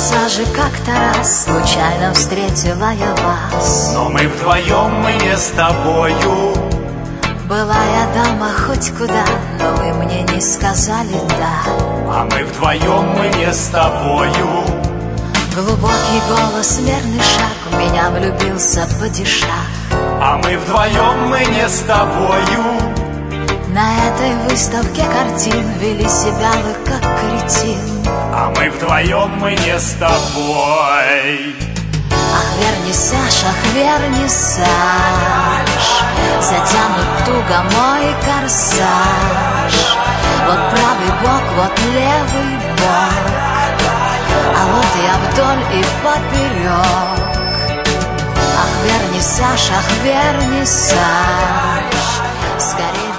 вернисаже как-то раз случайно встретила я вас. Но мы вдвоем, мы не с тобою. Была я дама хоть куда, но вы мне не сказали «да». А мы вдвоем, мы не с тобою. Глубокий голос, мерный шаг, в меня влюбился падишах. А мы вдвоем, мы не с тобою. На этой выставке картин вели себя вы как кретин. А мы вдвоем, мы не с тобой. Ах, вернисаж, ах, вернисаж, затянут туго мой корсаж. Вот правый бок, вот левый бок, а вот я вдоль и поперек. Ах, вернисаж, скорее